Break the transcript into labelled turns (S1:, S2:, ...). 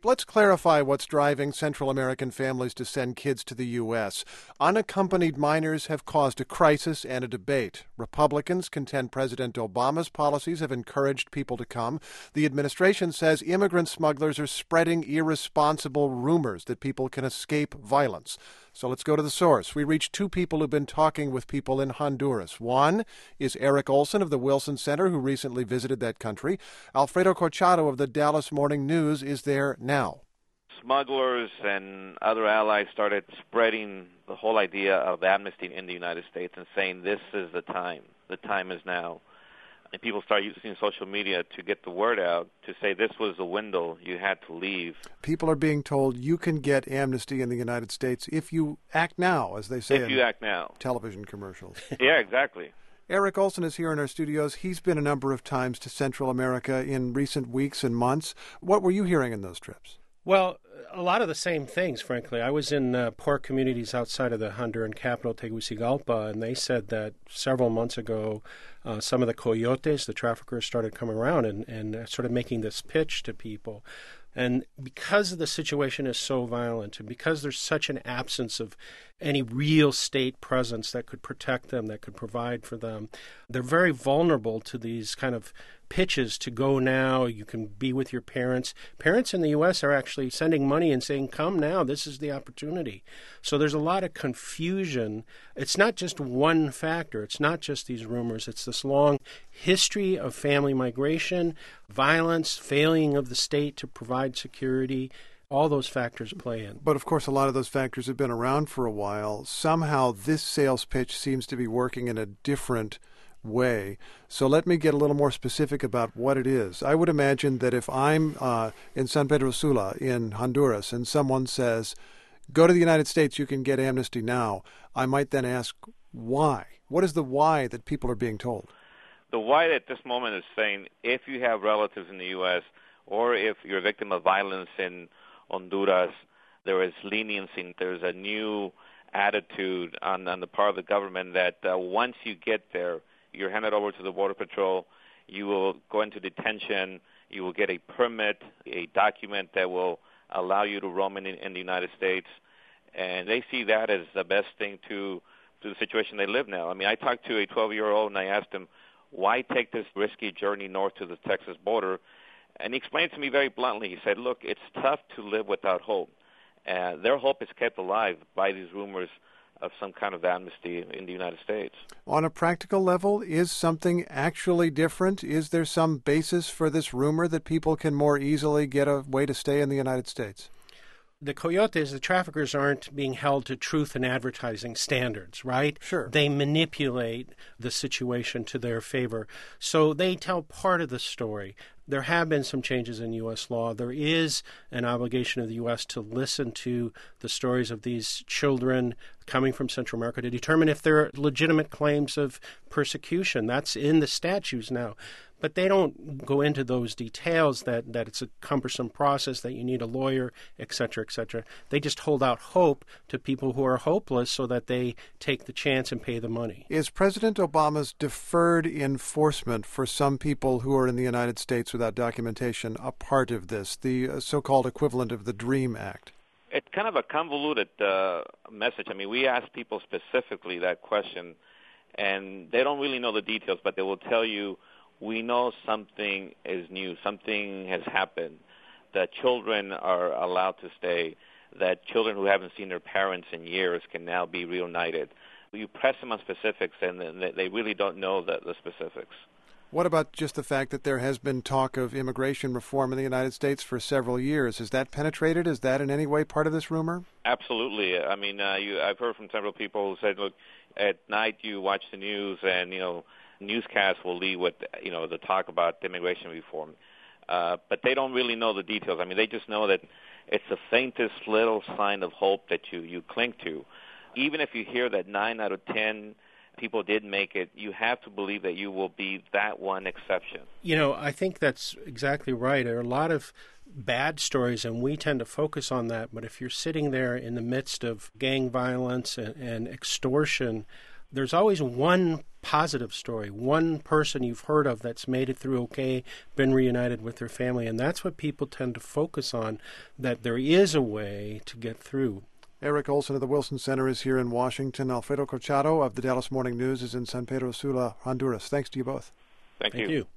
S1: let's clarify what's driving Central American families to send kids to the U.S. Unaccompanied minors have caused a crisis and a debate. Republicans contend President Obama's policies have encouraged people to come. The administration says immigrant smugglers are spreading irresponsible rumors that people can escape violence. So let's go to the source. We reached two people who've been talking with people in Honduras. One is Eric Olson of the Wilson Center, who recently visited that country. Alfredo Corchado of the Dallas Morning News is there now.
S2: Smugglers and other allies started spreading the whole idea of amnesty in the United States and saying this is the time. The time is now. And people started using social media to get the word out, to say this was the window, you had to leave.
S1: People are being told you can get amnesty in the United States if you act now, as they say
S2: if you act now.
S1: Television commercials.
S2: Yeah, exactly.
S1: Eric Olson is here in our studios. He's been a number of times to Central America in recent weeks and months. What were you hearing in those trips?
S3: Well, a lot of the same things, frankly. I was in poor communities outside of the Honduran capital, Tegucigalpa, and they said that several months ago some of the coyotes, the traffickers, started coming around and sort of making this pitch to people. And because the situation is so violent and because there's such an absence of any real state presence that could protect them, that could provide for them, they're very vulnerable to these kind of pitches to go now, you can be with your parents. Parents in the U.S. are actually sending money and saying, come now, this is the opportunity. So there's a lot of confusion. It's not just one factor. It's not just these rumors. It's this long history of family migration, violence, failing of the state to provide security. All those factors play in.
S1: But, of course, a lot of those factors have been around for a while. Somehow this sales pitch seems to be working in a different way. So let me get a little more specific about what it is. I would imagine that if I'm in San Pedro Sula in Honduras and someone says, go to the United States, you can get amnesty now, I might then ask, why? What is the why that people are being told?
S2: The why at this moment is saying if you have relatives in the U.S. or if you're a victim of violence in Honduras, there is leniency. There's a new attitude on the part of the government that once you get there, you're handed over to the Border Patrol, you will go into detention, you will get a permit, a document that will allow you to roam in the United States, and they see that as the best thing to the situation they live now. I mean, I talked to a 12-year-old and I asked him, why take this risky journey north to the Texas border? And he explained to me very bluntly, he said, look, it's tough to live without hope. Their hope is kept alive by these rumors of some kind of amnesty in the United States.
S1: On a practical level, is something actually different? Is there some basis for this rumor that people can more easily get a way to stay in the United States?
S3: The coyotes, the traffickers, aren't being held to truth in advertising standards, right?
S1: Sure.
S3: They manipulate the situation to their favor. So they tell part of the story. There have been some changes in U.S. law. There is an obligation of the U.S. to listen to the stories of these children coming from Central America to determine if there are legitimate claims of persecution. That's in the statutes now. But they don't go into those details that it's a cumbersome process, that you need a lawyer, et cetera, et cetera. They just hold out hope to people who are hopeless so that they take the chance and pay the money.
S1: Is President Obama's deferred enforcement for some people who are in the United States without documentation a part of this, the so-called equivalent of the DREAM Act?
S2: It's kind of a convoluted message. I mean, we ask people specifically that question, and they don't really know the details, but they will tell you, we know something is new, something has happened, that children are allowed to stay, that children who haven't seen their parents in years can now be reunited. You press them on specifics, and they really don't know the specifics.
S1: What about just the fact that there has been talk of immigration reform in the United States for several years? Has that penetrated? Is that in any way part of this rumor?
S2: Absolutely. I mean, I've heard from several people who said, look, at night you watch the news and, newscasts will lead with, the talk about immigration reform. But they don't really know the details. I mean, they just know that it's the faintest little sign of hope that you cling to. Even if you hear that 9 out of 10 people did make it, you have to believe that you will be that one exception.
S3: I think that's exactly right. There are a lot of bad stories, and we tend to focus on that. But if you're sitting there in the midst of gang violence and extortion, there's always one positive story, one person you've heard of that's made it through okay, been reunited with their family, and that's what people tend to focus on, that there is a way to get through.
S1: Eric Olson of the Wilson Center is here in Washington. Alfredo Corchado of the Dallas Morning News is in San Pedro Sula, Honduras. Thanks to you both.
S2: Thank
S3: you.